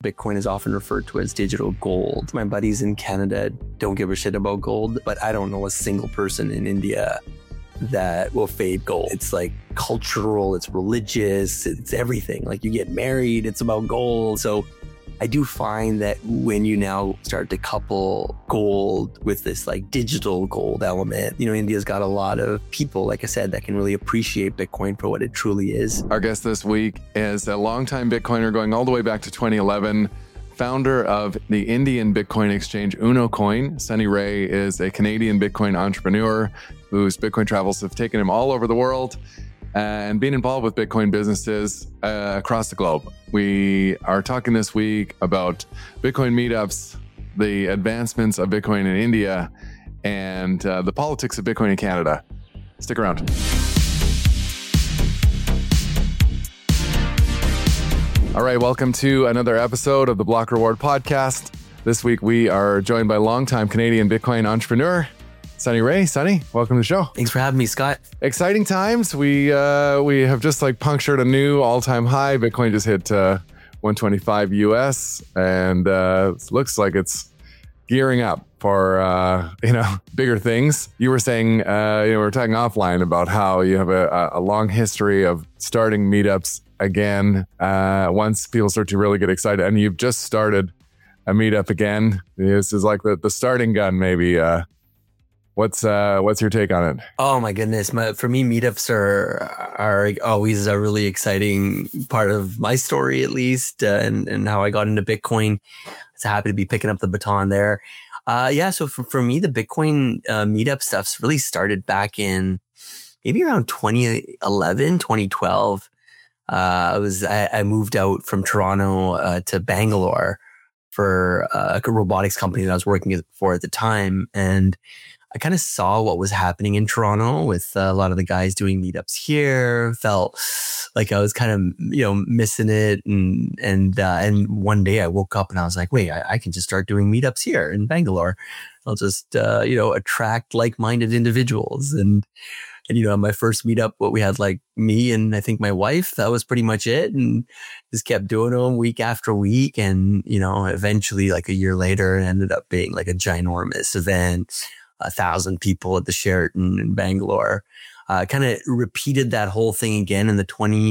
Bitcoin is often referred to as digital gold. My buddies in Canada don't give a shit about gold, but I don't know a single person in India that will fade gold. It's like cultural, it's religious, it's everything. Like you get married, it's about gold. So I do find that when you now start to couple gold with this like digital gold element, India's got a lot of people, like I said, that can really appreciate Bitcoin for what it truly is. Our guest this week is a longtime Bitcoiner going all the way back to 2011, founder of the Indian Bitcoin exchange UnoCoin. Sunny Ray is a Canadian Bitcoin entrepreneur whose Bitcoin travels have taken him all over the world and being involved with Bitcoin businesses across the globe. We are talking this week about Bitcoin meetups, the advancements of Bitcoin in India, and the politics of Bitcoin in Canada. Stick around. All right, welcome to another episode of the Block Reward Podcast. This week we are joined by longtime Canadian Bitcoin entrepreneur, Sunny Ray. Sunny, welcome to the show. Thanks for having me, Scott. Exciting times. We have just punctured a new all-time high. Bitcoin just hit 125 US, and looks like it's gearing up for bigger things. You were saying we were talking offline about how you have a long history of starting meetups again once people start to really get excited, and you've just started a meetup again. This is like the starting gun, maybe. What's your take on it? Oh my goodness. For me, meetups are always a really exciting part of my story, at least, and how I got into Bitcoin. So happy to be picking up the baton there. So for me, the Bitcoin meetup stuff's really started back in maybe around 2011, 2012. I moved out from Toronto to Bangalore for a robotics company that I was working for at the time, and I kind of saw what was happening in Toronto with a lot of the guys doing meetups here. Felt like I was kind of, missing it. And one day I woke up and I was like, wait, I can just start doing meetups here in Bangalore. I'll just, attract like-minded individuals. And on my first meetup, what we had like me and I think my wife, that was pretty much it. And just kept doing them week after week. And, eventually like a year later, it ended up being like a ginormous event. 1,000 people at the Sheraton in Bangalore. Kind of repeated that whole thing again in the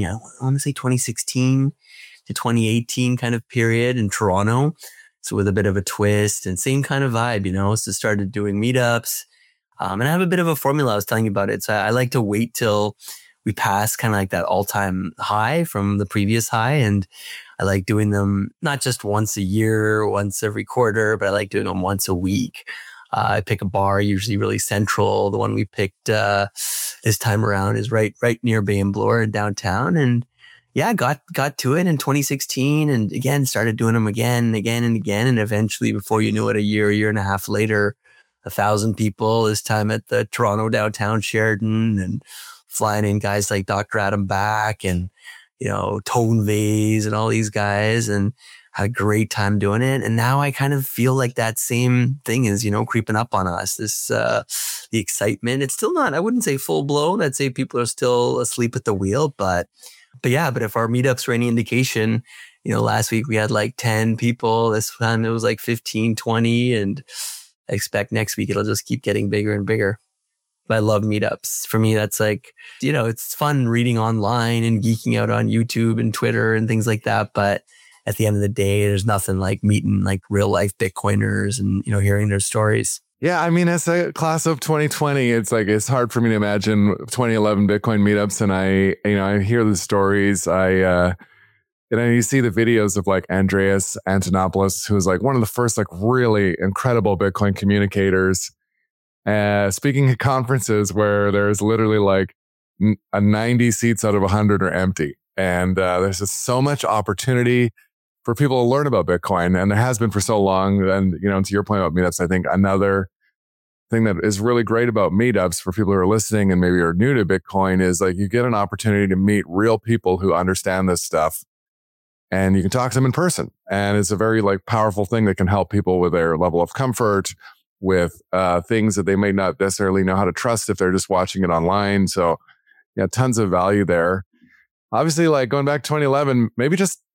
2016 to 2018 kind of period in Toronto. So with a bit of a twist and same kind of vibe, So started doing meetups. And I have a bit of a formula. I was telling you about it. So I like to wait till we pass kind of like that all-time high from the previous high. And I like doing them not just once a year, once every quarter, but I like doing them once a week. I pick a bar, usually really central. The one we picked this time around is right near Bangalore in downtown. And yeah, got to it in 2016 and again, started doing them again and again and again. And eventually, before you knew it, a year and a half later, 1,000 people, this time at the Toronto downtown Sheraton, and flying in guys like Dr. Adam Back and, Tone Vase and all these guys, and had a great time doing it. And now I kind of feel like that same thing is, creeping up on us. This, the excitement, it's still not, I wouldn't say full blown. I'd say people are still asleep at the wheel, but if our meetups are any indication, last week we had like 10 people. This time it was like 15, 20. And I expect next week it'll just keep getting bigger and bigger. I love meetups. For me, that's like, it's fun reading online and geeking out on YouTube and Twitter and things like that. But at the end of the day, there's nothing like meeting like real life Bitcoiners and, hearing their stories. Yeah. I mean, as a class of 2020, it's hard for me to imagine 2011 Bitcoin meetups. And I hear the stories. You see the videos of like Andreas Antonopoulos, who was like one of the first like really incredible Bitcoin communicators, speaking at conferences where there's literally like 90 seats out of 100 are empty. And there's just so much opportunity for people to learn about Bitcoin. And there has been for so long. And, to your point about meetups, I think another thing that is really great about meetups for people who are listening and maybe are new to Bitcoin is like you get an opportunity to meet real people who understand this stuff, and you can talk to them in person. And it's a very like powerful thing that can help people with their level of comfort with things that they may not necessarily know how to trust if they're just watching it online. So yeah, tons of value there. Obviously, like going back to 2011, maybe just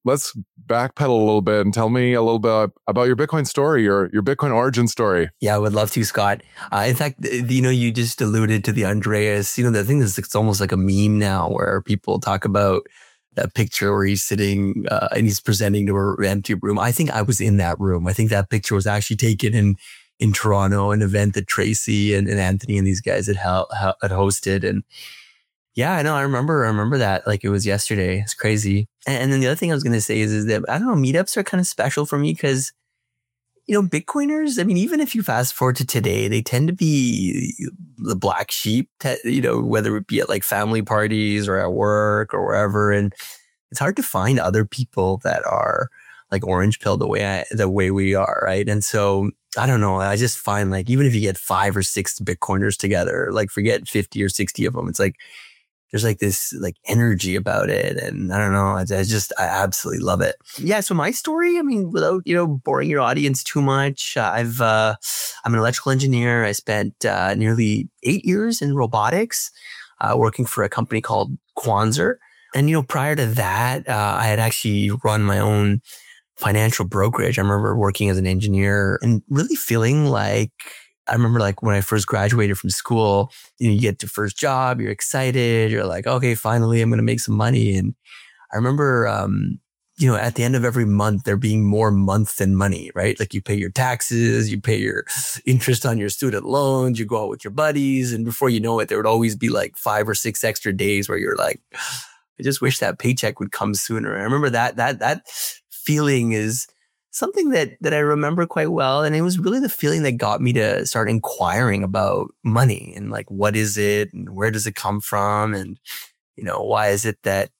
let's backpedal a little bit and tell me a little bit about your Bitcoin story, your Bitcoin origin story. Yeah, I would love to, Scott. In fact, you just alluded to the Andreas. The thing is, it's almost like a meme now where people talk about that picture where he's sitting and he's presenting to an empty room. I think I was in that room. I think that picture was actually taken in Toronto, an event that Tracy and Anthony and these guys had hosted. And yeah, I know. I remember that like it was yesterday. It's crazy. And then the other thing I was going to say is that, I don't know, meetups are kind of special for me because, Bitcoiners, I mean, even if you fast forward to today, they tend to be the black sheep, whether it be at like family parties or at work or wherever. And it's hard to find other people that are like orange pill the way we are. Right. And so I don't know. I just find like, even if you get 5 or 6 Bitcoiners together, like forget 50 or 60 of them, it's like, there's like this like energy about it. And I don't know, I absolutely love it. Yeah. So my story, I mean, without, boring your audience too much, I'm an electrical engineer. I spent nearly 8 years in robotics, working for a company called Quanser. And, prior to that, I had actually run my own financial brokerage. I remember working as an engineer and really feeling like, I remember like when I first graduated from school, you get your first job, you're excited, you're like, okay, finally I'm going to make some money. And I remember, at the end of every month, there being more month than money, right? Like you pay your taxes, you pay your interest on your student loans, you go out with your buddies. And before you know it, there would always be like 5 or 6 extra days where you're like, I just wish that paycheck would come sooner. I remember that feeling is something that I remember quite well. And it was really the feeling that got me to start inquiring about money and like, what is it and where does it come from? And, why is it that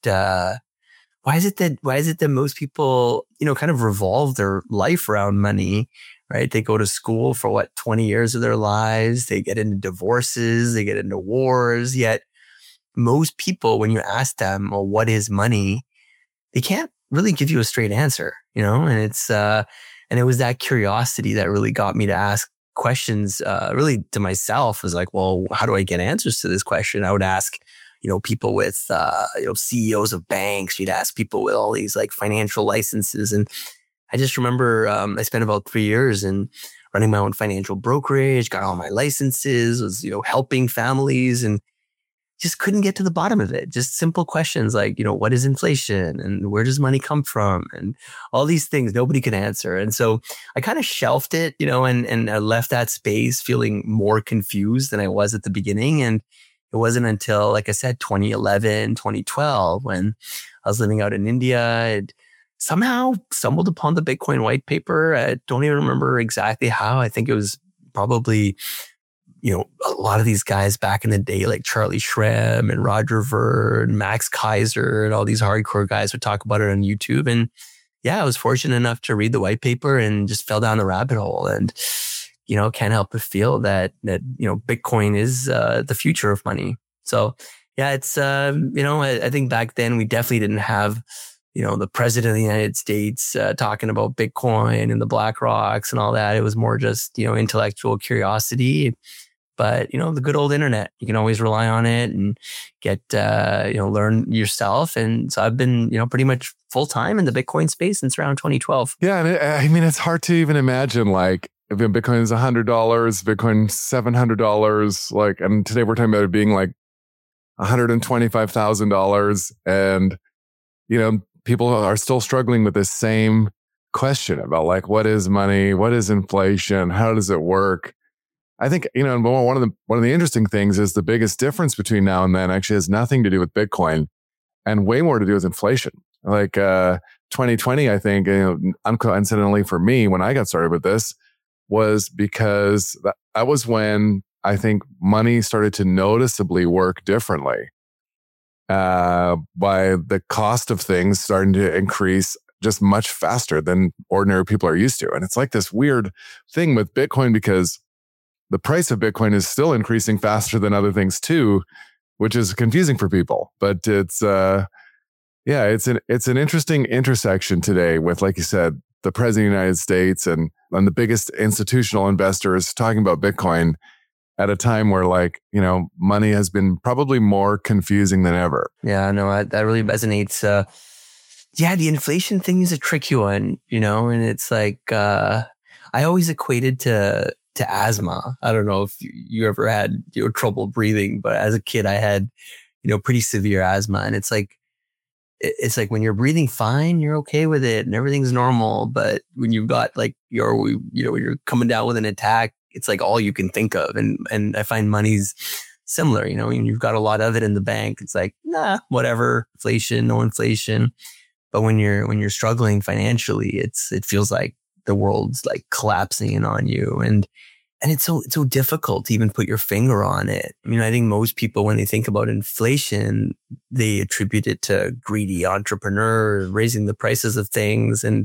most people, kind of revolve their life around money, right? They go to school for 20 years of their lives. They get into divorces, they get into wars. Yet most people, when you ask them, well, what is money? They can't really give you a straight answer, and it's, and it was that curiosity that really got me to ask questions, really to myself. I was like, well, how do I get answers to this question? I would ask, people with, CEOs of banks. You'd ask people with all these like financial licenses. And I just remember, I spent about 3 years in running my own financial brokerage, got all my licenses, was, helping families and just couldn't get to the bottom of it. Just simple questions like, what is inflation and where does money come from? And all these things nobody could answer. And so I kind of shelved it, and I left that space feeling more confused than I was at the beginning. And it wasn't until, like I said, 2011, 2012, when I was living out in India, I'd somehow stumbled upon the Bitcoin white paper. I don't even remember exactly how. I think it was probably a lot of these guys back in the day, like Charlie Shrem and Roger Ver and Max Kaiser and all these hardcore guys would talk about it on YouTube. And yeah, I was fortunate enough to read the white paper and just fell down the rabbit hole. And, can't help but feel that Bitcoin is the future of money. So yeah, it's, I think back then we definitely didn't have, the president of the United States talking about Bitcoin and the BlackRocks and all that. It was more just, intellectual curiosity. But, the good old internet, you can always rely on it and get, learn yourself. And so I've been, pretty much full time in the Bitcoin space since around 2012. Yeah. And it's hard to even imagine like if Bitcoin is $100, Bitcoin $700, like, and today we're talking about it being like $125,000. And, people are still struggling with this same question about like, what is money? What is inflation? How does it work? I think, one of the interesting things is the biggest difference between now and then actually has nothing to do with Bitcoin and way more to do with inflation. Like 2020, I think, coincidentally for me, when I got started with this, was because that was when I think money started to noticeably work differently. By the cost of things starting to increase just much faster than ordinary people are used to. And it's like this weird thing with Bitcoin because the price of Bitcoin is still increasing faster than other things too, which is confusing for people. But it's an interesting intersection today with, like you said, the president of the United States and the biggest institutional investors talking about Bitcoin at a time where money has been probably more confusing than ever. Yeah, no, that really resonates. Yeah, the inflation thing is a tricky one, and it's like, I always equated to asthma. I don't know if you ever had trouble breathing, but as a kid, I had, pretty severe asthma. And it's like when you're breathing fine, you're okay with it and everything's normal. But when you've got like when you're coming down with an attack, it's like all you can think of. And I find money's similar, when you've got a lot of it in the bank, it's like, nah, whatever, inflation, no inflation. But when you're struggling financially, it feels like the world's like collapsing in on you. And it's so difficult to even put your finger on it. I think most people, when they think about inflation, they attribute it to greedy entrepreneurs raising the prices of things. And,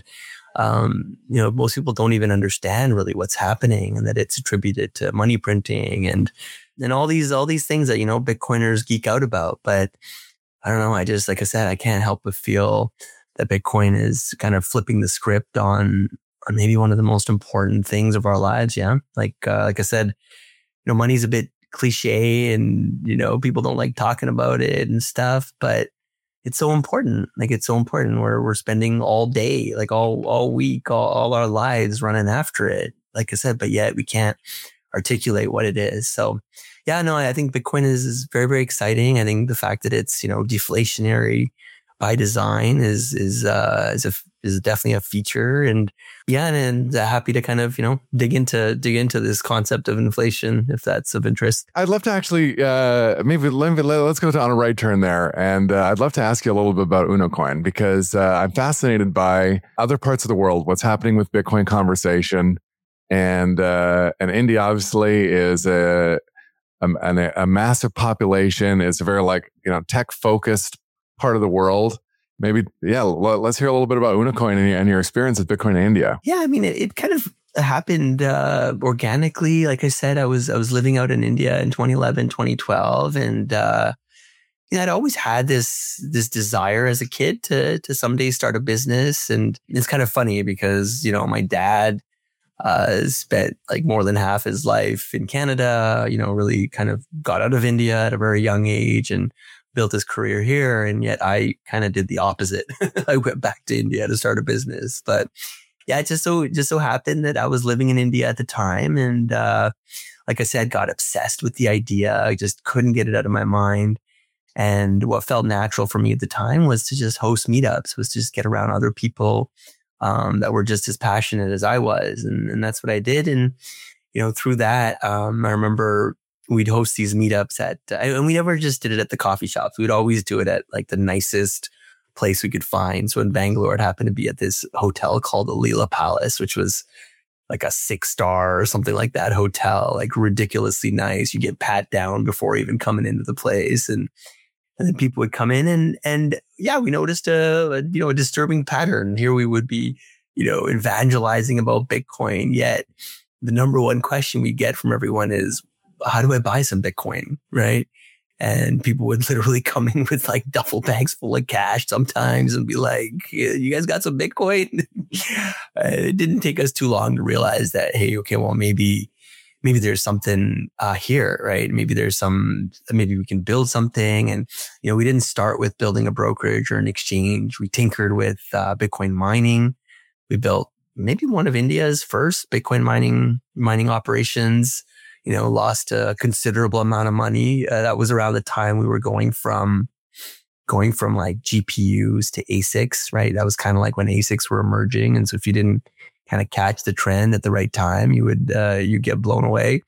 most people don't even understand really what's happening, and that it's attributed to money printing and all these things that, Bitcoiners geek out about. But I don't know. Like I said, I can't help but feel that Bitcoin is kind of flipping the script on maybe one of the most important things of our lives. Yeah. Like I said, money's a bit cliche and, people don't like talking about it and stuff, but it's so important. Like it's so important. We're spending all day, like all week, all our lives running after it. Like I said, but yet we can't articulate what it is. So yeah, no, I think Bitcoin is very, very exciting. I think the fact that it's, deflationary by design is definitely a feature. And yeah, and happy to kind of, dig into this concept of inflation, if that's of interest. I'd love to actually, let's go on a right turn there. And I'd love to ask you a little bit about Unocoin, because I'm fascinated by other parts of the world, what's happening with Bitcoin conversation. And India obviously is a massive population. It's a very tech focused part of the world. Maybe, yeah, let's hear a little bit about Unocoin and your experience with Bitcoin in India. Yeah, it kind of happened organically. Like I said, I was living out in India in 2011, 2012. And I'd always had this desire as a kid to someday start a business. And it's kind of funny because, my dad spent like more than half his life in Canada, really kind of got out of India at a very young age and built his career here. And yet I kind of did the opposite. I went back to India to start a business. But yeah, it just so happened that I was living in India at the time. And like I said, got obsessed with the idea. I just couldn't get it out of my mind. And what felt natural for me at the time was to just host meetups, was to just get around other people that were just as passionate as I was. And that's what I did. And, through that, I remember we'd host these meetups and we never just did it at the coffee shops. We'd always do it at like the nicest place we could find. So in Bangalore, it happened to be at this hotel called the Leela Palace, which was like a 6-star or something like that hotel, like ridiculously nice. You get pat down before even coming into the place. And then people would come in and yeah, we noticed a disturbing pattern. Here we would be, evangelizing about Bitcoin. Yet the number one question we get from everyone is, how do I buy some Bitcoin? Right. And people would literally come in with like duffel bags full of cash sometimes and be like, you guys got some Bitcoin? It didn't take us too long to realize that, hey, okay, well, maybe there's something here, right? Maybe we can build something. And, we didn't start with building a brokerage or an exchange. We tinkered with Bitcoin mining. We built maybe one of India's first Bitcoin mining operations. Lost a considerable amount of money. That was around the time we were going from like GPUs to ASICs, right? That was kind of like when ASICs were emerging. And so if you didn't kind of catch the trend at the right time, you get blown away.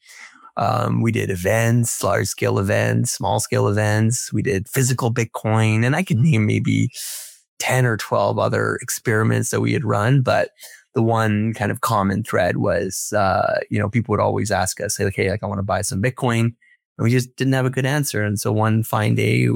We did events, large scale events, small scale events. We did physical Bitcoin, and I could name maybe 10 or 12 other experiments that we had run, but the one kind of common thread was, people would always ask us, like, hey, like I want to buy some Bitcoin. And we just didn't have a good answer. And so one fine day,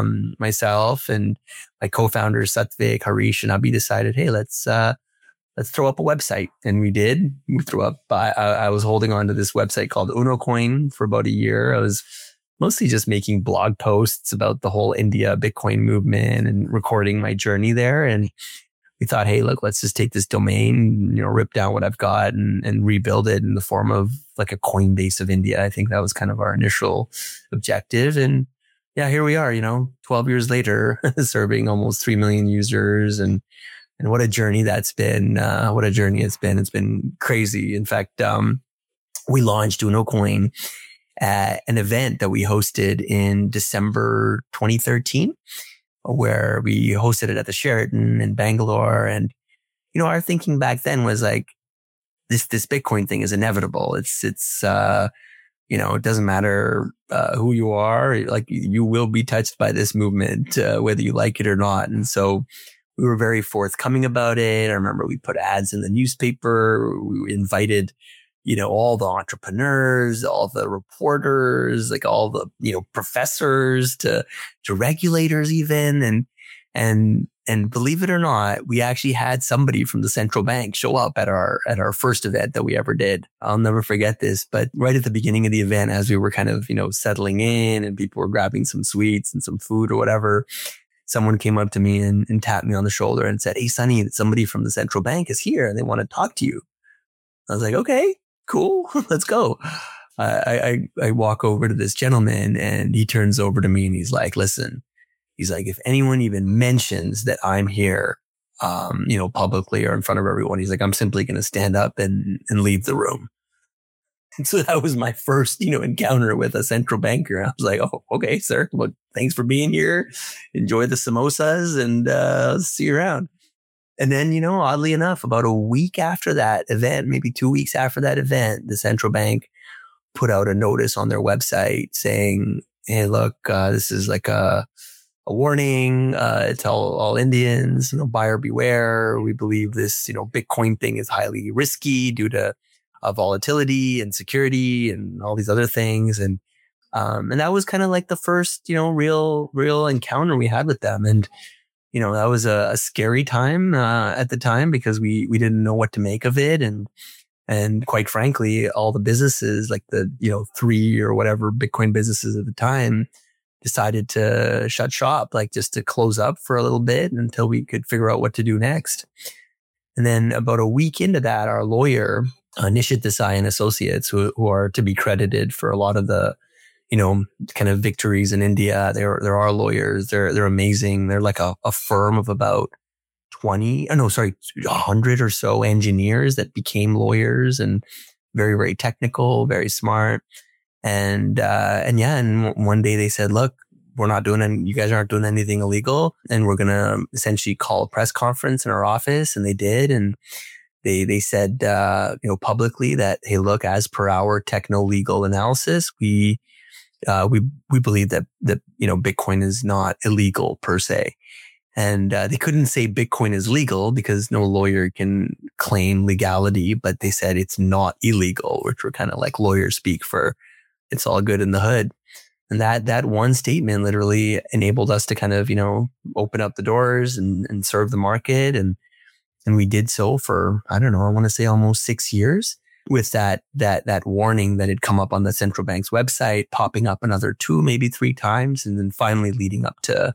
myself and my co-founders, Satvik, Harish, and Abhi decided, hey, let's throw up a website. And we did. We threw up, I was holding on to this website called Unocoin for about a year. I was mostly just making blog posts about the whole India Bitcoin movement and recording my journey there. And we thought, hey, look, let's just take this domain, rip down what I've got and rebuild it in the form of like a Coinbase of India. I think that was kind of our initial objective. And yeah, here we are, 12 years later, serving almost 3 million users. And what a journey that's been. What a journey it's been. It's been crazy. In fact, we launched UnoCoin at an event that we hosted in December 2013, where we hosted it at the Sheraton in Bangalore. And, our thinking back then was like, this Bitcoin thing is inevitable. It's it doesn't matter who you are, like you will be touched by this movement, whether you like it or not. And so we were very forthcoming about it. I remember we put ads in the newspaper. We invited, all the entrepreneurs, all the reporters, like all the, professors to regulators even. And believe it or not, we actually had somebody from the central bank show up at our first event that we ever did. I'll never forget this, but right at the beginning of the event, as we were kind of, settling in and people were grabbing some sweets and some food or whatever, someone came up to me and tapped me on the shoulder and said, "Hey, Sonny, somebody from the central bank is here and they want to talk to you." I was like, "Okay, cool. Let's go." I walk over to this gentleman and he turns over to me and he's like, "Listen," he's like, "if anyone even mentions that I'm here, publicly or in front of everyone," he's like, "I'm simply going to stand up and leave the room." And so that was my first, encounter with a central banker. I was like, "Oh, okay, sir. Well, thanks for being here. Enjoy the samosas and see you around." And then, oddly enough, about a week after that event, maybe 2 weeks after that event, the central bank put out a notice on their website saying, "Hey, look, this is like a warning. It's all Indians, buyer beware. We believe this, Bitcoin thing is highly risky due to volatility and security and all these other things." And that was kind of like the first, real encounter we had with them. And, that was a scary time, at the time because we didn't know what to make of it. And quite frankly, all the businesses, like the, 3 or whatever Bitcoin businesses at the time, decided to shut shop, like just to close up for a little bit until we could figure out what to do next. And then about a week into that, our lawyer, Nishit Desai and Associates, who are to be credited for a lot of the, kind of victories in India. They're our lawyers. They're amazing. They're like a firm of about 100 or so engineers that became lawyers and very, very technical, very smart. And one day they said, "Look, we're not doing you guys aren't doing anything illegal. And we're going to essentially call a press conference in our office." And they did. And they said, publicly that, "Hey, look, as per our techno legal analysis, we believe that Bitcoin is not illegal per se." And they couldn't say Bitcoin is legal because no lawyer can claim legality, but they said it's not illegal, which were kind of like lawyer speak for it's all good in the hood. And that one statement literally enabled us to kind of, open up the doors and serve the market. And we did so for, I don't know, I want to say almost 6 years, with that warning that had come up on the central bank's website, popping up another 2, maybe 3 times. And then finally leading up to,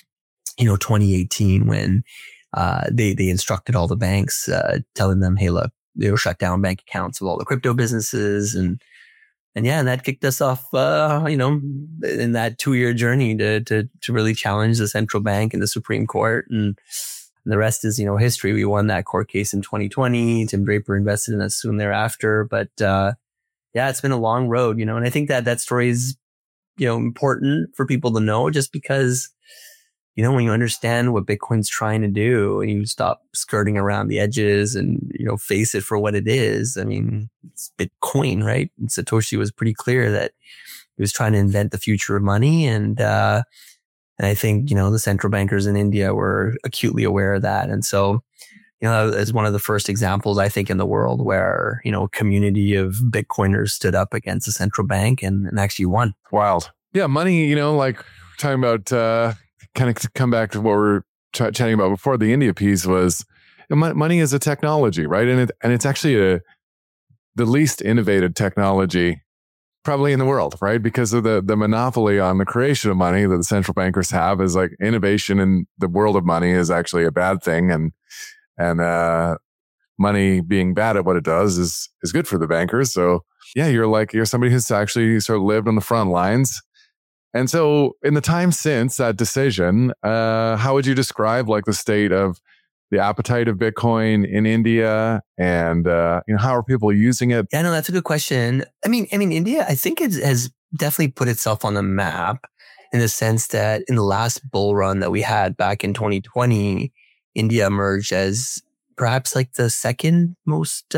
2018 when, they instructed all the banks, telling them, "Hey, look, they'll shut down bank accounts of all the crypto businesses." And that kicked us off, in that 2-year journey to really challenge the central bank and the Supreme Court. And the rest is, history. We won that court case in 2020. Tim Draper invested in us soon thereafter. But, it's been a long road, and I think that story is, important for people to know just because, when you understand what Bitcoin's trying to do and you stop skirting around the edges and, face it for what it is. I mean, it's Bitcoin, right? And Satoshi was pretty clear that he was trying to invent the future of money. And I think, the central bankers in India were acutely aware of that. And so, as one of the first examples, I think, in the world where, a community of Bitcoiners stood up against the central bank and actually won. Wild. Yeah. Money, like talking about, kind of come back to what we were chatting about before, the India piece was money is a technology, right? And it's actually the least innovative technology probably in the world, right? Because of the monopoly on the creation of money that the central bankers have. Is like innovation in the world of money is actually a bad thing. And money being bad at what it does is good for the bankers. So yeah, you're somebody who's actually sort of lived on the front lines And so in the time since that decision, how would you describe like the state of the appetite of Bitcoin in India, and how are people using it? Yeah, no, that's a good question. I mean, India, I think it has definitely put itself on the map in the sense that in the last bull run that we had back in 2020, India emerged as perhaps like the second most,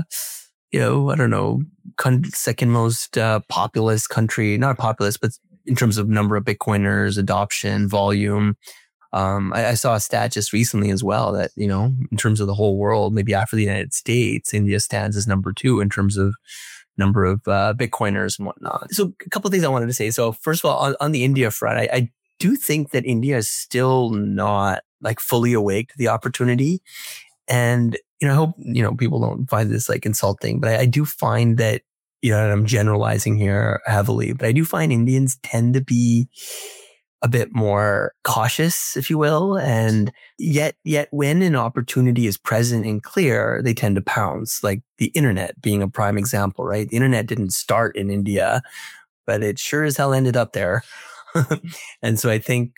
second most populous country, not populous, but in terms of number of Bitcoiners, adoption, volume. I saw a stat just recently as well that, in terms of the whole world, maybe after the United States, India stands as number 2 in terms of number of Bitcoiners and whatnot. So a couple of things I wanted to say. So first of all, on the India front, I do think that India is still not like fully awake to the opportunity. And, I hope, people don't find this like insulting, but I do find that, and I'm generalizing here heavily, but I do find Indians tend to be a bit more cautious, if you will. And yet when an opportunity is present and clear, they tend to pounce, like the internet being a prime example, right? The internet didn't start in India, but it sure as hell ended up there. And so I think,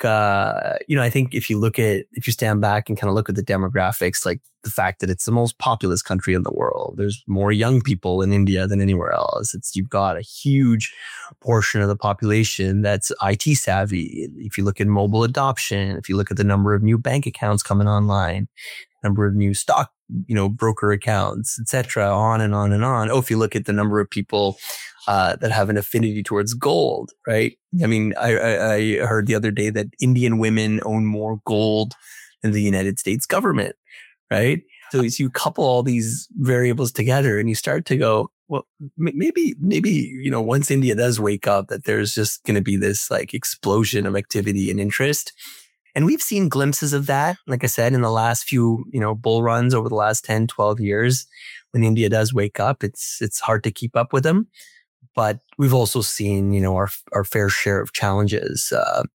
I think if you stand back and kind of look at the demographics, like the fact that it's the most populous country in the world, there's more young people in India than anywhere else. You've got a huge portion of the population that's IT savvy. If you look at mobile adoption, if you look at the number of new bank accounts coming online, number of new stock, broker accounts, etc., on and on and on. Oh, if you look at the number of people that have an affinity towards gold, right? I mean, I heard the other day that Indian women own more gold than the United States government, right? So as you couple all these variables together and you start to go, well, maybe, once India does wake up, that there's just going to be this like explosion of activity and interest. And we've seen glimpses of that, like I said, in the last few, bull runs over the last 10, 12 years. When India does wake up, it's hard to keep up with them. But we've also seen, our fair share of challenges.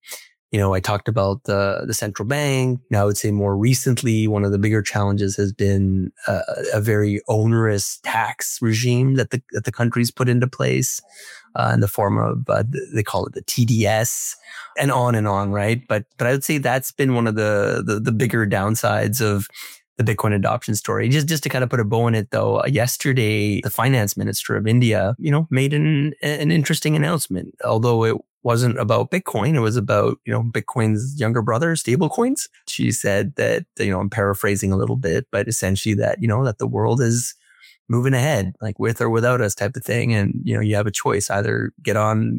I talked about the central bank. Now, I would say more recently, one of the bigger challenges has been a very onerous tax regime that the country's put into place in the form of they call it the TDS, and on, right? But I would say that's been one of the bigger downsides of the Bitcoin adoption story. Just to kind of put a bow in it, though, yesterday, the finance minister of India, made an interesting announcement. Although it wasn't about Bitcoin, it was about, Bitcoin's younger brother, stablecoins. She said that, I'm paraphrasing a little bit, but essentially that, that the world is moving ahead, like with or without us type of thing. And, you have a choice, either get on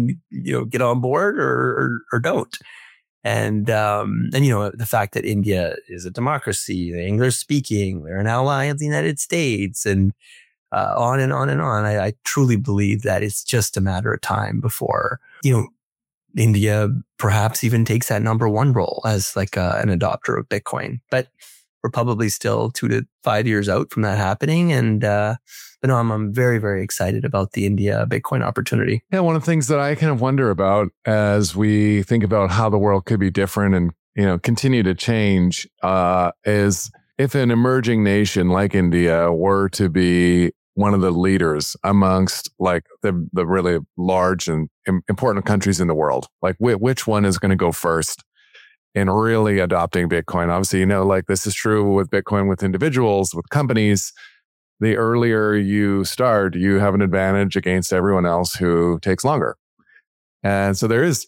board or don't. And the fact that India is a democracy, they're English speaking, they're an ally of the United States, and on and on and on. I truly believe that it's just a matter of time before, India perhaps even takes that number 1 role as like an adopter of Bitcoin. But we're probably still 2 to 5 years out from that happening. And but no, I'm very, very excited about the India Bitcoin opportunity. Yeah, one of the things that I kind of wonder about as we think about how the world could be different and continue to change is if an emerging nation like India were to be one of the leaders amongst like the really large and important countries in the world, like which one is going to go first in really adopting Bitcoin? Obviously, like this is true with Bitcoin, with individuals, with companies. The earlier you start, you have an advantage against everyone else who takes longer. And so there is,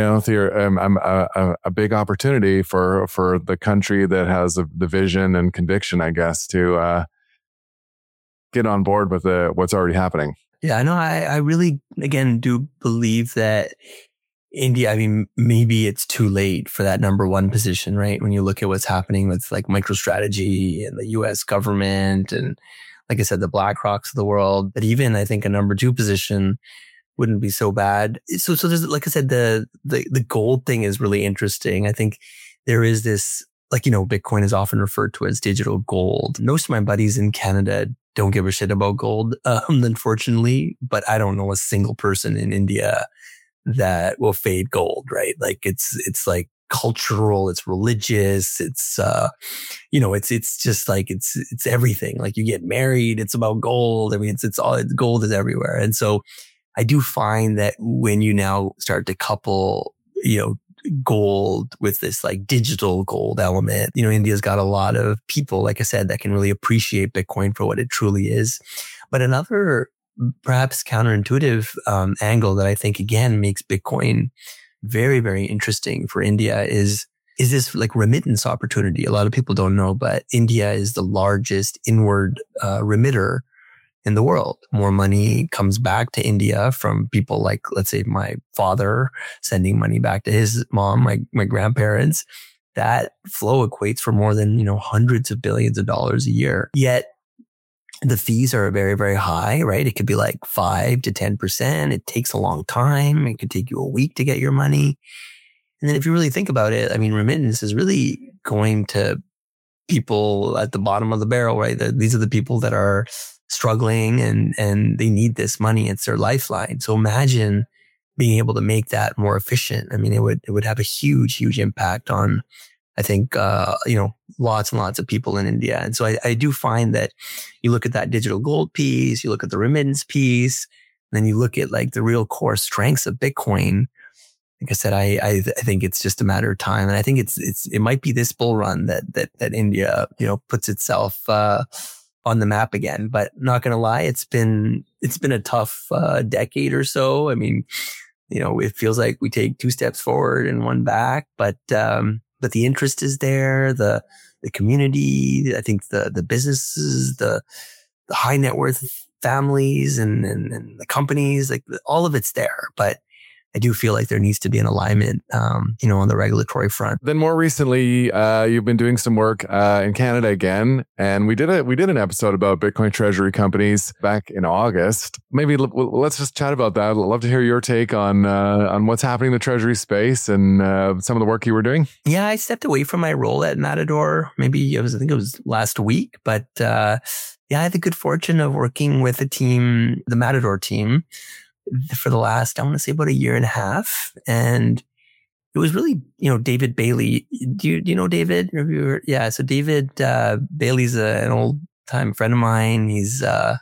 a big opportunity for the country that has the vision and conviction, I guess, to get on board with what's already happening. Yeah, I know. I really, again, do believe that India, I mean, maybe it's too late for that number 1 position, right? When you look at what's happening with like MicroStrategy and the US government and, like I said, the BlackRocks of the world. But even I think a number 2 position wouldn't be so bad. So there's, like I said, the gold thing is really interesting. I think there is this, like, Bitcoin is often referred to as digital gold. Most of my buddies in Canada don't give a shit about gold, unfortunately, but I don't know a single person in India that will fade gold, right? Like it's like cultural, it's religious, it's it's just like it's everything. Like you get married, it's about gold. I mean, it's all, gold is everywhere. And so I do find that when you now start to couple, gold with this like digital gold element, India's got a lot of people, like I said, that can really appreciate Bitcoin for what it truly is. But another perhaps counterintuitive angle that I think again makes Bitcoin very, very interesting for India is this like remittance opportunity. A lot of people don't know, but India is the largest inward remitter in the world. More money comes back to India from people like, let's say, my father sending money back to his mom, my grandparents. That flow equates for more than, hundreds of billions of dollars a year. Yet the fees are very, very high, right? It could be like 5 to 10%. It takes a long time. It could take you a week to get your money. And then if you really think about it, I mean, remittance is really going to people at the bottom of the barrel, right? These are the people that are struggling and they need this money. It's their lifeline. So imagine being able to make that more efficient. I mean, it would have a huge, huge impact on, I think, lots and lots of people in India. And so I do find that you look at that digital gold piece, you look at the remittance piece, and then you look at like the real core strengths of Bitcoin. Like I said, I think it's just a matter of time. And I think it might be this bull run that India, puts itself, on the map again. But not going to lie, it's been a tough, decade or so. I mean, it feels like we take 2 steps forward and 1 back, but the interest is there, the community, I think the businesses, the high net worth families and the companies, like all of it's there. But I do feel like there needs to be an alignment, on the regulatory front. Then more recently, you've been doing some work in Canada again, and we did an episode about Bitcoin treasury companies back in August. Maybe let's just chat about that. I'd love to hear your take on what's happening in the treasury space and some of the work you were doing. Yeah, I stepped away from my role at Matador. I think it was last week, but I had the good fortune of working with the Matador team, for the last, I want to say about 1.5 years. And it was really, David Bailey. Do you know David? Yeah. So David, Bailey's an old time friend of mine. He's,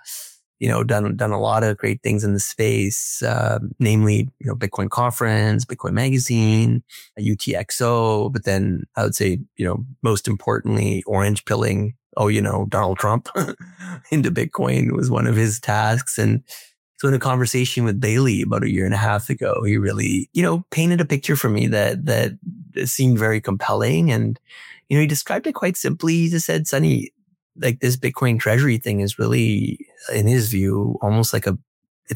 done a lot of great things in the space, namely, Bitcoin Conference, Bitcoin Magazine, UTXO. But then I would say, most importantly, orange pilling, Donald Trump into Bitcoin was one of his tasks. And so in a conversation with Bailey about 1.5 years ago, he really, painted a picture for me that seemed very compelling. And, he described it quite simply. He just said, Sonny, like this Bitcoin treasury thing is really, in his view, almost like the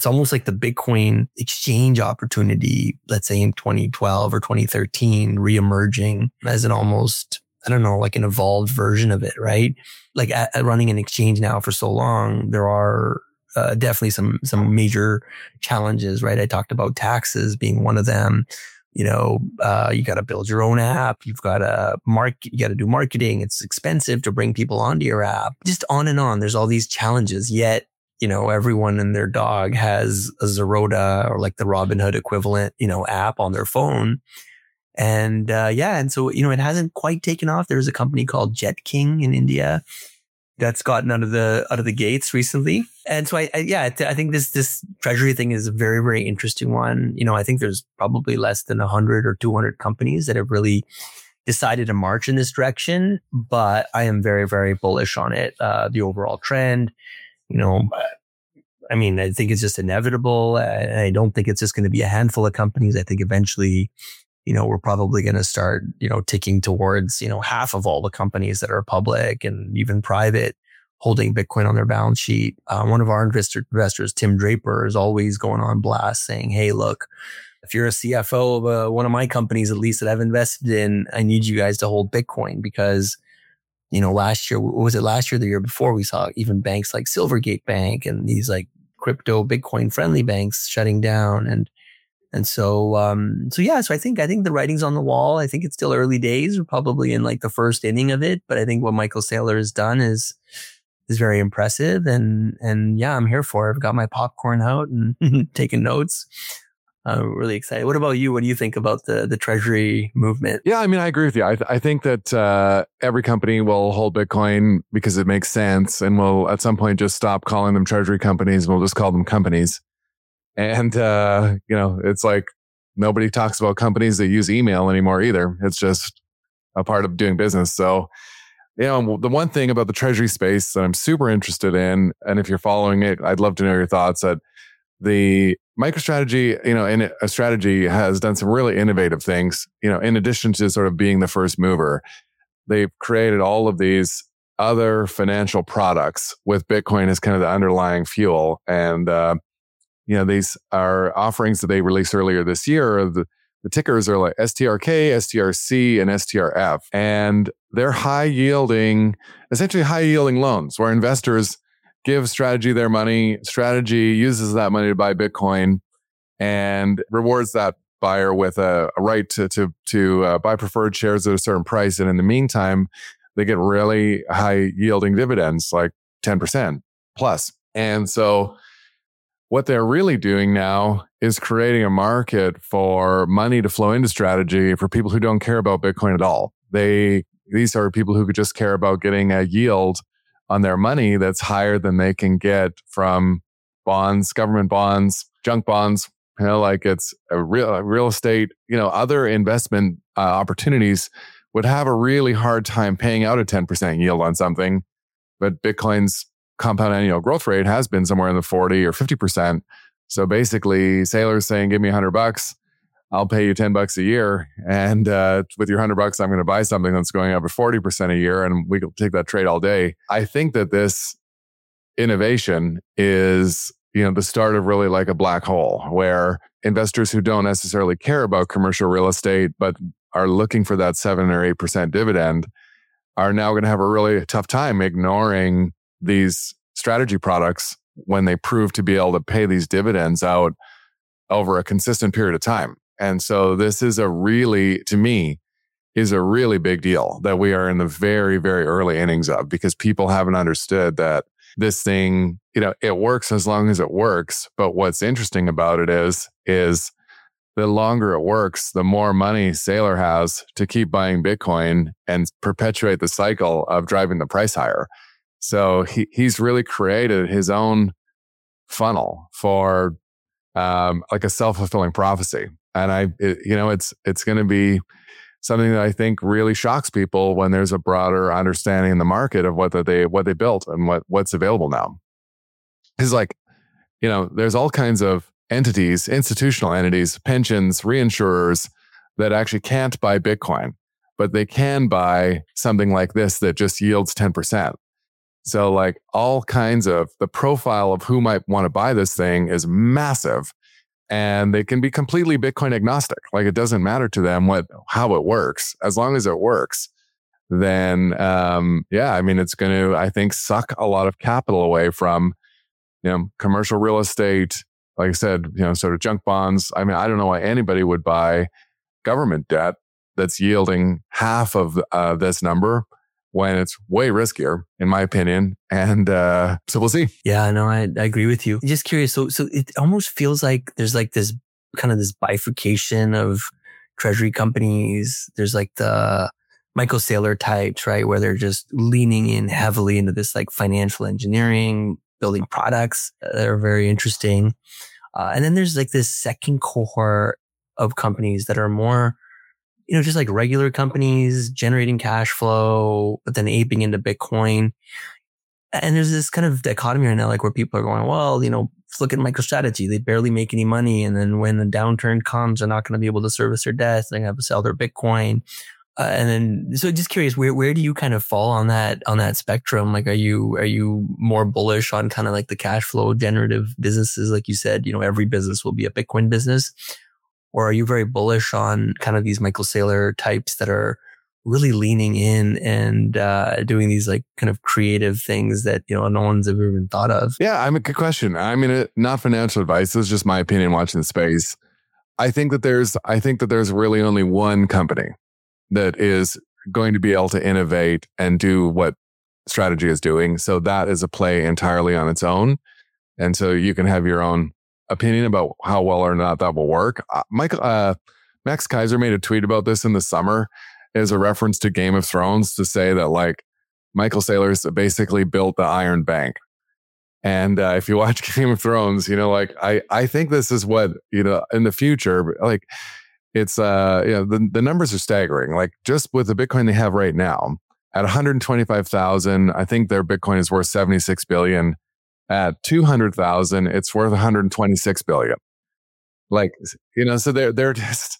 Bitcoin exchange opportunity, let's say in 2012 or 2013, reemerging as an almost, I don't know, like an evolved version of it, right? Like at running an exchange now for so long, there are definitely some major challenges, right? I talked about taxes being one of them. You got to build your own app. You've got to you got to do marketing. It's expensive to bring people onto your app. Just on and on. There's all these challenges. Yet, everyone and their dog has a Zeroda or like the Robinhood equivalent, app on their phone. And and so it hasn't quite taken off. There's a company called JetKing in India that's gotten out of the gates recently. And so I think this treasury thing is a very, very interesting one. I think there's probably less than 100 or 200 companies that have really decided to march in this direction, but I am very, very bullish on it. The overall trend, I think it's just inevitable. I don't think it's just going to be a handful of companies. I think eventually, we're probably going to start, ticking towards, half of all the companies that are public and even private holding Bitcoin on their balance sheet. One of our investors, Tim Draper, is always going on blast saying, hey, look, if you're a CFO of one of my companies, at least that I've invested in, I need you guys to hold Bitcoin because, last year, the year before, we saw even banks like Silvergate Bank and these like crypto Bitcoin friendly banks shutting down. So I think the writing's on the wall. I think it's still early days. We're probably in like the first inning of it, but I think what Michael Saylor has done is very impressive. And I'm here for it. I've got my popcorn out and taking notes. I'm really excited. What about you? What do you think about the treasury movement? Yeah, I agree with you. I think that every company will hold Bitcoin because it makes sense, and we'll at some point just stop calling them treasury companies and we'll just call them companies. And, it's like nobody talks about companies that use email anymore either. It's just a part of doing business. So, the one thing about the treasury space that I'm super interested in, and if you're following it, I'd love to know your thoughts, that the MicroStrategy, in a strategy has done some really innovative things, in addition to sort of being the first mover. They've created all of these other financial products with Bitcoin as kind of the underlying fuel. And, these are offerings that they released earlier this year. The tickers are like STRK, STRC, and STRF. And they're essentially high yielding loans where investors give Strategy their money. Strategy uses that money to buy Bitcoin and rewards that buyer with a right to buy preferred shares at a certain price. And in the meantime, they get really high yielding dividends, like 10% plus. And so what they're really doing now is creating a market for money to flow into Strategy for people who don't care about Bitcoin at all. These are people who could just care about getting a yield on their money that's higher than they can get from bonds, government bonds, junk bonds, like it's a real estate, other investment opportunities would have a really hard time paying out a 10% yield on something. But Bitcoin's compound annual growth rate has been somewhere in the 40 or 50%. So basically, Saylor's saying, give me $100, I'll pay you $10 a year. And with your $100, I'm going to buy something that's going up at 40% a year. And we can take that trade all day. I think that this innovation is, the start of really like a black hole where investors who don't necessarily care about commercial real estate, but are looking for that 7 or 8% dividend are now going to have a really tough time ignoring these strategy products when they prove to be able to pay these dividends out over a consistent period of time. And so this is to me, is a really big deal that we are in the very, very early innings of, because people haven't understood that this thing, it works as long as it works. But what's interesting about it is the longer it works, the more money Saylor has to keep buying Bitcoin and perpetuate the cycle of driving the price higher. So he's really created his own funnel for like a self-fulfilling prophecy. And it's going to be something that I think really shocks people when there's a broader understanding in the market of what they built and what's available now. It's like, there's all kinds of entities, institutional entities, pensions, reinsurers that actually can't buy Bitcoin, but they can buy something like this that just yields 10%. So like all kinds of the profile of who might want to buy this thing is massive, and they can be completely Bitcoin agnostic. Like it doesn't matter to them how it works. As long as it works, then it's going to, I think, suck a lot of capital away from, commercial real estate. Like I said, sort of junk bonds. I mean, I don't know why anybody would buy government debt that's yielding half of this number when it's way riskier, in my opinion. And so we'll see. Yeah, no, I agree with you. Just curious. So it almost feels like there's like this kind of this bifurcation of treasury companies. There's like the Michael Saylor types, right? Where they're just leaning in heavily into this like financial engineering, building products that are very interesting. And then there's like this second cohort of companies that are more, just like regular companies generating cash flow, but then aping into Bitcoin. And there's this kind of dichotomy right now, like where people are going, well, look at MicroStrategy. They barely make any money. And then when the downturn comes, they're not going to be able to service their debt. They're going to have to sell their Bitcoin. So just curious, where do you kind of fall on that spectrum? Like, are you more bullish on kind of like the cash flow generative businesses? Like you said, every business will be a Bitcoin business. Or are you very bullish on kind of these Michael Saylor types that are really leaning in and doing these like kind of creative things that, no one's ever even thought of? Yeah, a good question. I mean, not financial advice. This is just my opinion watching the space. I think that there's really only one company that is going to be able to innovate and do what Strategy is doing. So that is a play entirely on its own. And so you can have your own opinion about how well or not that will work. Max Kaiser made a tweet about this in the summer as a reference to Game of Thrones to say that like Michael Saylor's basically built the Iron Bank. And if you watch Game of Thrones, like I think this is what, in the future, like it's, the numbers are staggering. Like just with the Bitcoin they have right now at 125,000, I think their Bitcoin is worth 76 billion. At 200,000, it's worth 126 billion. Like, so they're just,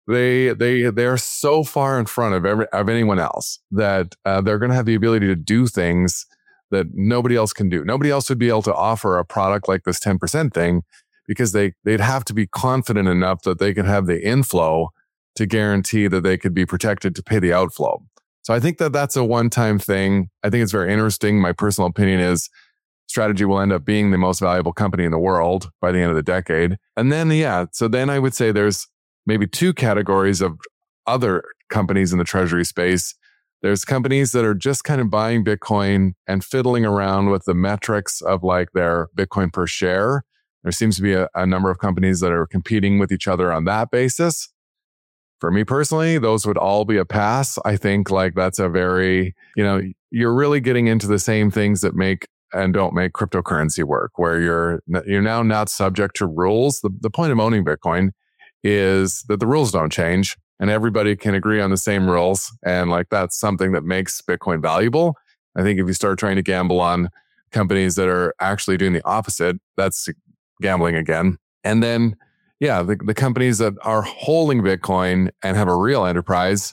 they're so far in front of anyone else that they're going to have the ability to do things that nobody else can do. Nobody else would be able to offer a product like this 10% thing because they'd have to be confident enough that they could have the inflow to guarantee that they could be protected to pay the outflow. So I think that that's a one-time thing. I think it's very interesting. My personal opinion is Strategy will end up being the most valuable company in the world by the end of the decade. And then, so then I would say there's maybe two categories of other companies in the treasury space. There's companies that are just kind of buying Bitcoin and fiddling around with the metrics of like their Bitcoin per share. There seems to be a number of companies that are competing with each other on that basis. For me personally, those would all be a pass. I think like that's a very, you're really getting into the same things that make and don't make cryptocurrency work, where you're now not subject to rules. The point of owning Bitcoin is that the rules don't change and everybody can agree on the same rules. And like, that's something that makes Bitcoin valuable. I think if you start trying to gamble on companies that are actually doing the opposite, that's gambling again. And then, the companies that are holding Bitcoin and have a real enterprise,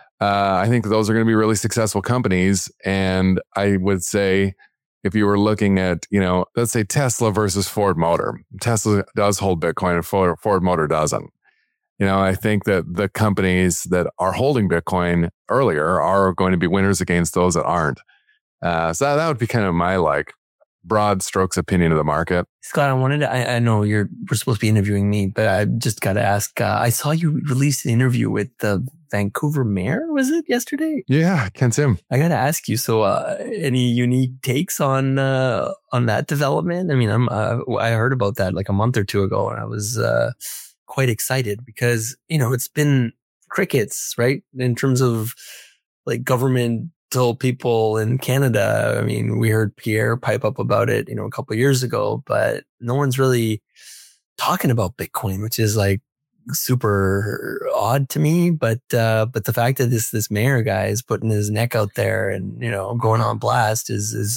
I think those are going to be really successful companies. And I would say, if you were looking at, let's say Tesla versus Ford Motor, Tesla does hold Bitcoin and Ford Motor doesn't. I think that the companies that are holding Bitcoin earlier are going to be winners against those that aren't. So that would be kind of my broad strokes opinion of the market. Scott, I know we're supposed to be interviewing me, but I just got to ask, I saw you release an interview with the Vancouver mayor, was it yesterday? Yeah, Ken Sim. I got to ask you, so any unique takes on that development? I mean, I heard about that like a month or two ago, and I was quite excited because, it's been crickets, right? In terms of like governmental people in Canada. I mean, we heard Pierre pipe up about it, a couple of years ago, but no one's really talking about Bitcoin, which is like super odd to me. But the fact that this mayor guy is putting his neck out there and, going on blast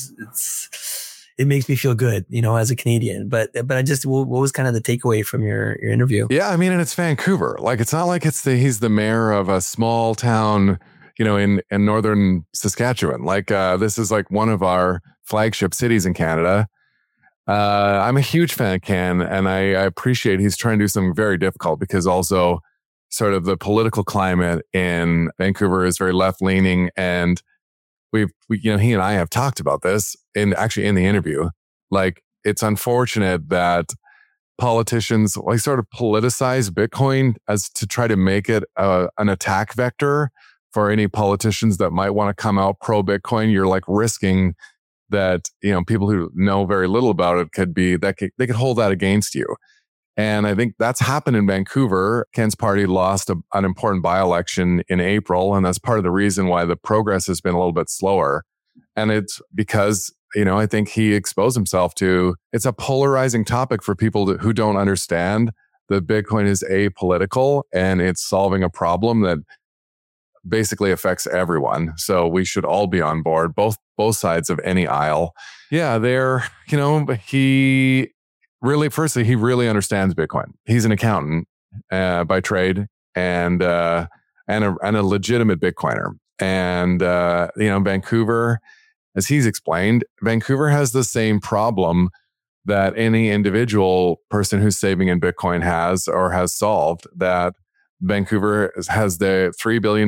it makes me feel good, as a Canadian. But I just, what was kind of the takeaway from your interview? Yeah, I mean, and it's Vancouver. Like, it's not like he's the mayor of a small town, in northern Saskatchewan. Like, this is like one of our flagship cities in Canada. I'm a huge fan of Ken, and I appreciate he's trying to do something very difficult because also sort of the political climate in Vancouver is very left leaning, and we he and I have talked about this in the interview. Like, it's unfortunate that politicians sort of politicize Bitcoin as to try to make it an attack vector for any politicians that might want to come out pro Bitcoin. You're like risking that, people who know very little about it they could hold that against you. And I think that's happened in Vancouver. Ken's party lost an important by-election in April, and that's part of the reason why the progress has been a little bit slower. And it's because, I think he exposed himself to, it's a polarizing topic for people who don't understand that Bitcoin is apolitical and it's solving a problem that basically affects everyone. So we should all be on board, both sides of any aisle. Yeah, he really understands Bitcoin. He's an accountant by trade and a legitimate Bitcoiner. And Vancouver, as he's explained, Vancouver has the same problem that any individual person who's saving in Bitcoin has or has solved, that Vancouver has the $3 billion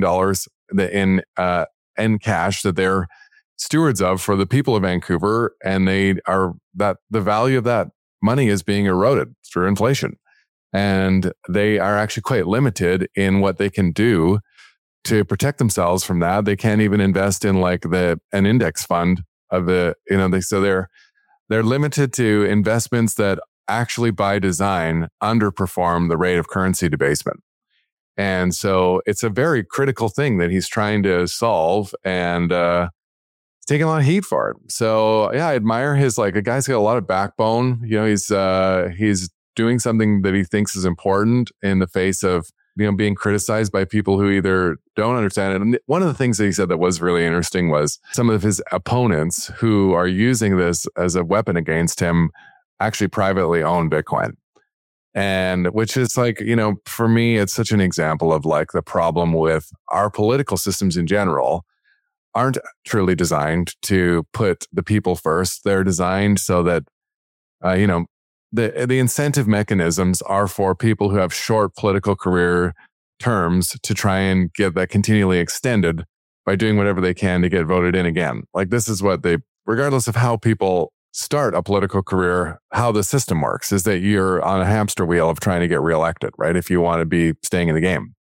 in cash that they're stewards of for the people of Vancouver, and the value of that money is being eroded through inflation, and they are actually quite limited in what they can do to protect themselves from that. They can't even invest in an index fund of they're limited to investments that actually by design underperform the rate of currency debasement. And so it's a very critical thing that he's trying to solve. And taking a lot of heat for it. So yeah, I admire his, like, a guy's got a lot of backbone. You know, he's doing something that he thinks is important in the face of, you know, being criticized by people who either don't understand it. And one of the things that he said that was really interesting was some of his opponents who are using this as a weapon against him actually privately own Bitcoin. And which is like, you know, for me, it's such an example of like the problem with our political systems in general aren't truly designed to put the people first. They're designed so that, you know, the incentive mechanisms are for people who have short political career terms to try and get that continually extended by doing whatever they can to get voted in again. Like, this is what regardless of how people start a political career, how the system works is that you're on a hamster wheel of trying to get reelected, right? If you want to be staying in the game.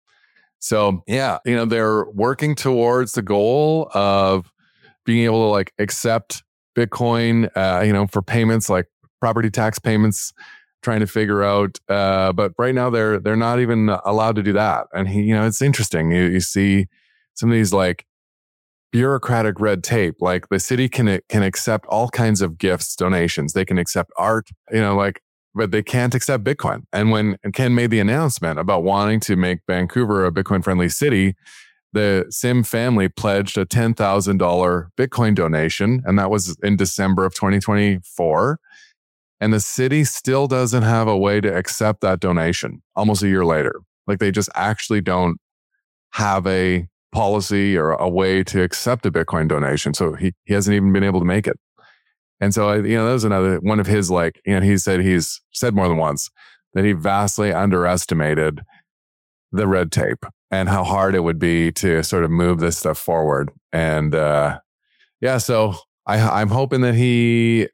So yeah, you know, they're working towards the goal of being able to like accept Bitcoin, you know, for payments like property tax payments, trying to figure out. But right now they're not even allowed to do that. And you know, it's interesting. You see some of these like bureaucratic red tape, like the city can accept all kinds of gifts, donations. They can accept art, you know, like, but they can't accept Bitcoin. And when Ken made the announcement about wanting to make Vancouver a Bitcoin friendly city, the Sim family pledged a $10,000 Bitcoin donation. And that was in December of 2024. And the city still doesn't have a way to accept that donation almost a year later. Like, they just actually don't have a policy or a way to accept a Bitcoin donation. So he hasn't even been able to make it. And so, you know, that was another one of his, like, you know, he's said more than once that he vastly underestimated the red tape and how hard it would be to sort of move this stuff forward. And yeah, so I'm hoping that he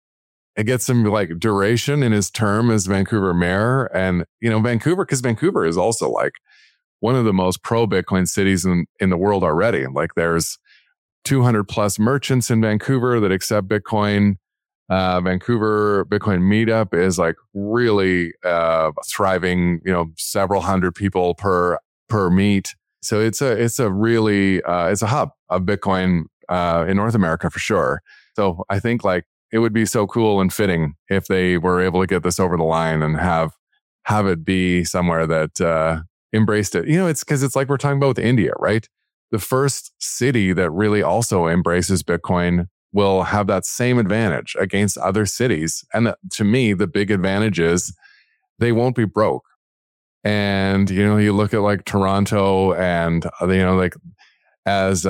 gets some like duration in his term as Vancouver mayor. And, you know, because Vancouver is also like one of the most pro-Bitcoin cities in the world already. Like, there's 200 plus merchants in Vancouver that accept Bitcoin. Vancouver Bitcoin Meetup is like really thriving, you know, several hundred people per meet. So it's a really, it's a hub of Bitcoin in North America for sure. So I think like it would be so cool and fitting if they were able to get this over the line and have it be somewhere that embraced it. You know, it's because it's like we're talking about with India, right? The first city that really also embraces Bitcoin will have that same advantage against other cities. And to me, the big advantage is they won't be broke. And, you know, you look at like Toronto and, you know, like as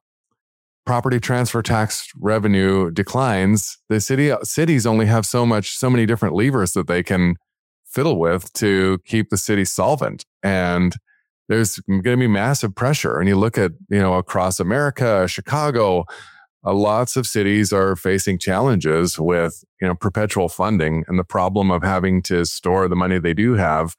property transfer tax revenue declines, the cities only have so many different levers that they can fiddle with to keep the city solvent. And there's going to be massive pressure. And you look at, you know, across America, Chicago, lots of cities are facing challenges with, you know, perpetual funding and the problem of having to store the money they do have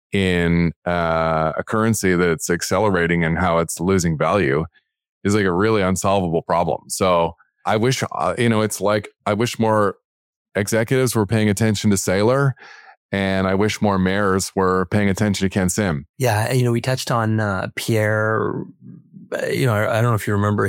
in a currency that's accelerating and how it's losing value is like a really unsolvable problem. So I wish, you know, it's like, I wish more executives were paying attention to Saylor. And I wish more mayors were paying attention to Ken Sim. Yeah, you know, we touched on Pierre. You know, I don't know if you remember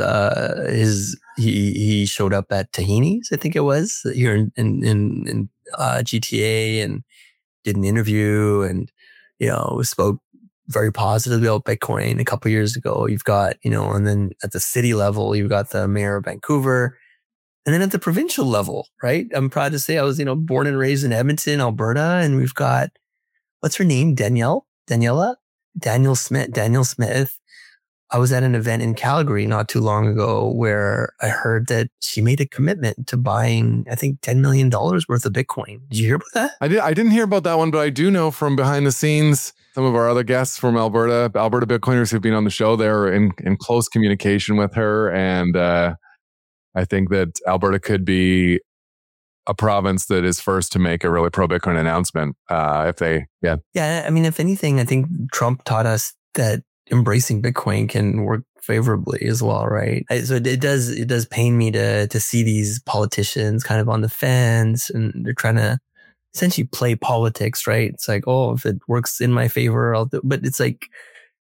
he showed up at Tahini's, I think it was, here in GTA, and did an interview, and, you know, spoke very positively about Bitcoin a couple of years ago. You've got, you know, and then at the city level, you've got the mayor of Vancouver. And then at the provincial level, right? I'm proud to say I was, you know, born and raised in Edmonton, Alberta. And we've got, what's her name? Danielle Smith. I was at an event in Calgary not too long ago where I heard that she made a commitment to buying, I think, $10 million worth of Bitcoin. Did you hear about that? I didn't hear about that one, but I do know from behind the scenes, some of our other guests from Alberta Bitcoiners who've been on the show, they're in close communication with her. And, I think that Alberta could be a province that is first to make a really pro-Bitcoin announcement. Yeah, I mean, if anything, I think Trump taught us that embracing Bitcoin can work favorably as well, right? So it does pain me to see these politicians kind of on the fence, and they're trying to essentially play politics, right? It's like, oh, if it works in my favor, I'll do. But it's like,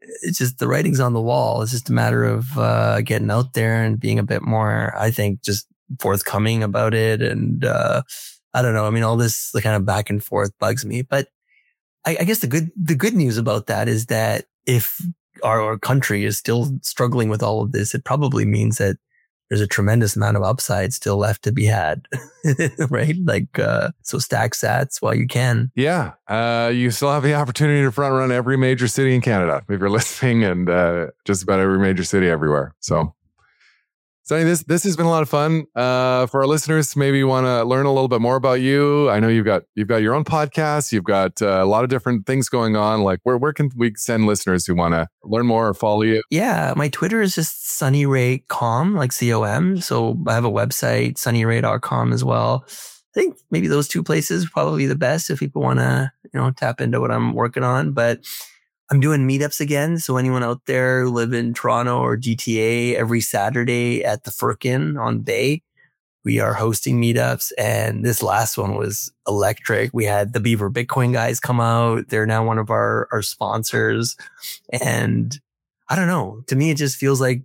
it's just the writing's on the wall. It's just a matter of getting out there and being a bit more, I think, just forthcoming about it. And I don't know. I mean, all this kind of back and forth bugs me. But I guess the good news about that is that if our country is still struggling with all of this, it probably means that there's a tremendous amount of upside still left to be had, right? Like, so stack sats while you can. Yeah. You still have the opportunity to front run every major city in Canada if you're listening, and just about every major city everywhere. So, Sonny, this has been a lot of fun. For our listeners, maybe you want to learn a little bit more about you. I know you've got your own podcast. You've got a lot of different things going on. Like, where can we send listeners who want to learn more or follow you? Yeah, my Twitter is just SonnyRay.com, like COM. So I have a website, SonnyRay.com as well. I think maybe those two places are probably the best if people want to, tap into what I'm working on. But I'm doing meetups again. So anyone out there who live in Toronto or GTA, every Saturday at the Firkin on Bay, we are hosting meetups. And this last one was electric. We had the Beaver Bitcoin guys come out. They're now one of our sponsors. And I don't know, to me, it just feels like,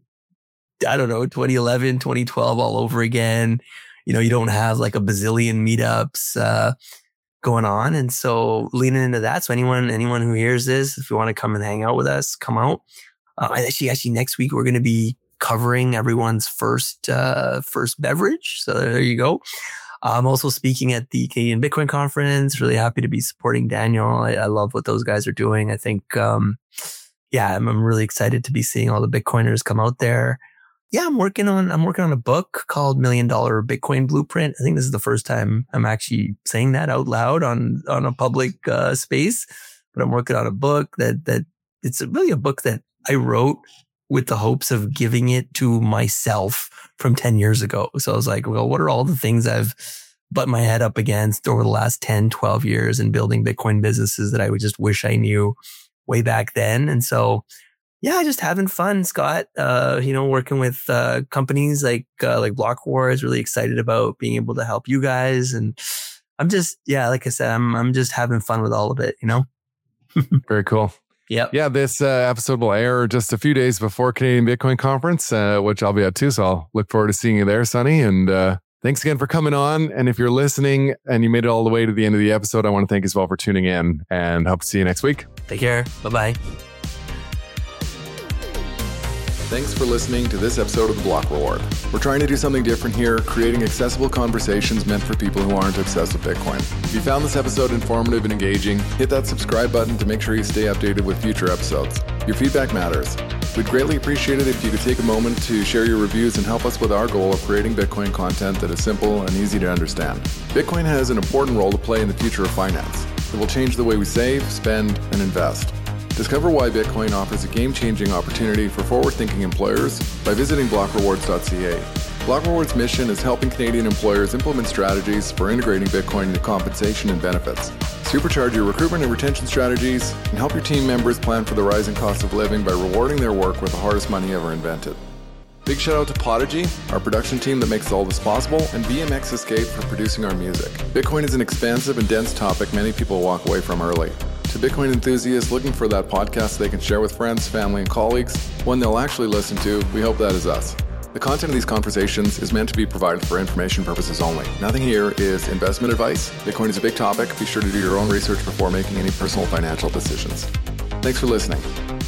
2011, 2012 all over again. You don't have like a bazillion meetups, going on. And so leaning into that. So anyone who hears this, if you want to come and hang out with us, come out. Actually next week, we're going to be covering everyone's first beverage. So there you go. I'm also speaking at the Canadian Bitcoin Conference. Really happy to be supporting Daniel. I love what those guys are doing. I think, I'm really excited to be seeing all the Bitcoiners come out there. Yeah, I'm working on a book called $1 Million Bitcoin Blueprint. I think this is the first time I'm actually saying that out loud on a public space. But I'm working on a book that it's really a book that I wrote with the hopes of giving it to myself from 10 years ago. So I was like, well, what are all the things I've butt my head up against over the last 10, 12 years in building Bitcoin businesses that I would just wish I knew way back then? And so, yeah, just having fun, Scott. Working with companies like Block Rewards, really excited about being able to help you guys. And I'm just, like I said, I'm just having fun with all of it, Very cool. Yep. Yeah, this episode will air just a few days before Canadian Bitcoin Conference, which I'll be at too. So I'll look forward to seeing you there, Sonny. And thanks again for coming on. And if you're listening and you made it all the way to the end of the episode, I want to thank you as well for tuning in, and hope to see you next week. Take care. Bye-bye. Thanks for listening to this episode of The Block Reward. We're trying to do something different here, creating accessible conversations meant for people who aren't obsessed with Bitcoin. If you found this episode informative and engaging, hit that subscribe button to make sure you stay updated with future episodes. Your feedback matters. We'd greatly appreciate it if you could take a moment to share your reviews and help us with our goal of creating Bitcoin content that is simple and easy to understand. Bitcoin has an important role to play in the future of finance. It will change the way we save, spend, and invest. Discover why Bitcoin offers a game-changing opportunity for forward-thinking employers by visiting blockrewards.ca. Block Rewards' mission is helping Canadian employers implement strategies for integrating Bitcoin into compensation and benefits. Supercharge your recruitment and retention strategies, and help your team members plan for the rising cost of living by rewarding their work with the hardest money ever invented. Big shout out to Podigy, our production team that makes all this possible, and BMX Escape for producing our music. Bitcoin is an expansive and dense topic many people walk away from early. To Bitcoin enthusiasts looking for that podcast they can share with friends, family, and colleagues, one they'll actually listen to, we hope that is us. The content of these conversations is meant to be provided for information purposes only. Nothing here is investment advice. Bitcoin is a big topic. Be sure to do your own research before making any personal financial decisions. Thanks for listening.